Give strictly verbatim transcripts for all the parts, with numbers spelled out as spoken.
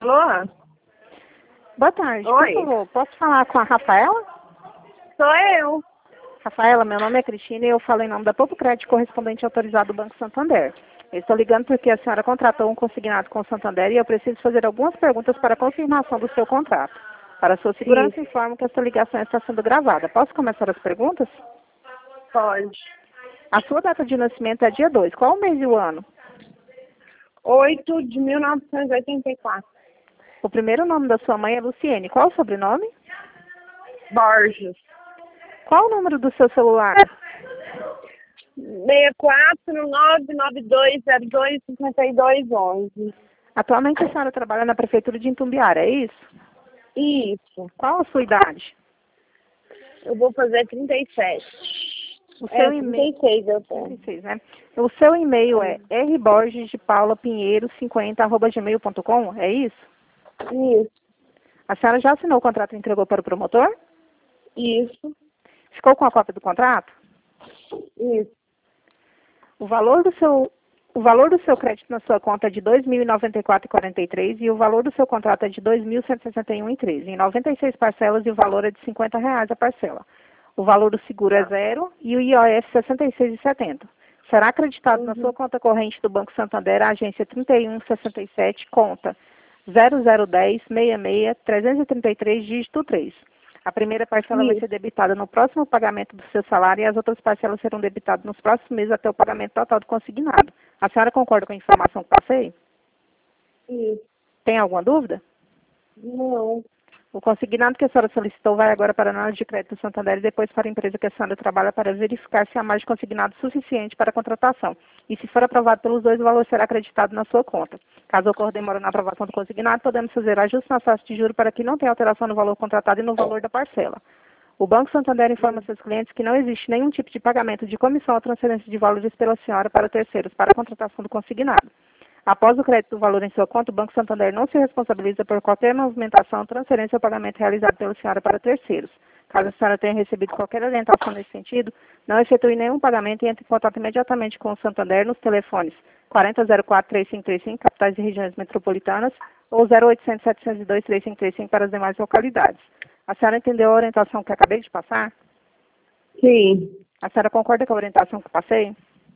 Alô? Boa tarde. Oi. Por favor, posso falar com a Rafaela? Sou eu. Rafaela, meu nome é Cristina e eu falo em nome da Popo Crédito, correspondente autorizado do Banco Santander. Eu estou ligando porque a senhora contratou um consignado com o Santander e eu preciso fazer algumas perguntas para confirmação do seu contrato. Para sua segurança, Sim. informo que essa ligação está sendo gravada. Posso começar as perguntas? Pode. A sua data de nascimento é dia dois. Qual o mês e o ano? oito de mil novecentos e oitenta e quatro. O primeiro nome da sua mãe é Luciene. Qual o sobrenome? Borges. Qual o número do seu celular? seis quatro nove nove dois zero dois cinco dois onze. Atualmente a senhora trabalha na Prefeitura de Itumbiara, é isso? Isso. Qual a sua idade? Eu vou fazer trinta e sete. O É, seu trinta e-mail... e seis eu tenho. trinta e seis, né? O seu e-mail é r borges de paula pinheiro cinquenta arroba gmail ponto com, é isso? Isso. A senhora já assinou o contrato e entregou para o promotor? Isso. Ficou com a cópia do contrato? Isso. O valor do seu, o valor do seu crédito na sua conta é de dois mil e noventa e quatro reais e quarenta e três centavos e o valor do seu contrato é de dois mil cento e sessenta e um reais e treze centavos, em noventa e seis parcelas e o valor é de cinquenta reais a parcela. O valor do seguro é zero e o I O F sessenta e seis reais e setenta centavos. Será acreditado Uhum. na sua conta corrente do Banco Santander, a agência trinta e um sessenta e sete, conta zero zero um zero seis seis trezentos e trinta e três, dígito três. A primeira parcela vai Isso. ser debitada no próximo pagamento do seu salário e as outras parcelas serão debitadas nos próximos meses até o pagamento total do consignado. A senhora concorda com a informação que passei? Isso. Tem alguma dúvida? Não. O consignado que a senhora solicitou vai agora para a análise de crédito do Santander e depois para a empresa que a senhora trabalha para verificar se há mais de consignado suficiente para a contratação. E se for aprovado pelos dois, o valor será acreditado na sua conta. Caso ocorra demora na aprovação do consignado, podemos fazer ajustes na taxa de juros para que não tenha alteração no valor contratado e no valor da parcela. O Banco Santander informa seus clientes que não existe nenhum tipo de pagamento de comissão ou transferência de valores pela senhora para terceiros para a contratação do consignado. Após o crédito do valor em sua conta, o Banco Santander não se responsabiliza por qualquer movimentação, transferência ou pagamento realizado pela senhora para terceiros. Caso a senhora tenha recebido qualquer orientação nesse sentido, não efetue nenhum pagamento e entre em contato imediatamente com o Santander nos telefones quarenta zero quatro, três cinco três cinco, capitais e regiões metropolitanas, ou zero oitocentos, setecentos e dois, três cinco três cinco para as demais localidades. A senhora entendeu a orientação que acabei de passar? Sim. A senhora concorda com a orientação que passei?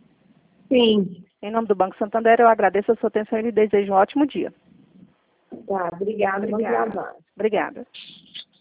Sim. Em nome do Banco Santander, eu agradeço a sua atenção e lhe desejo um ótimo dia. Tá, obrigada. Bom Obrigada. trabalho. Obrigada.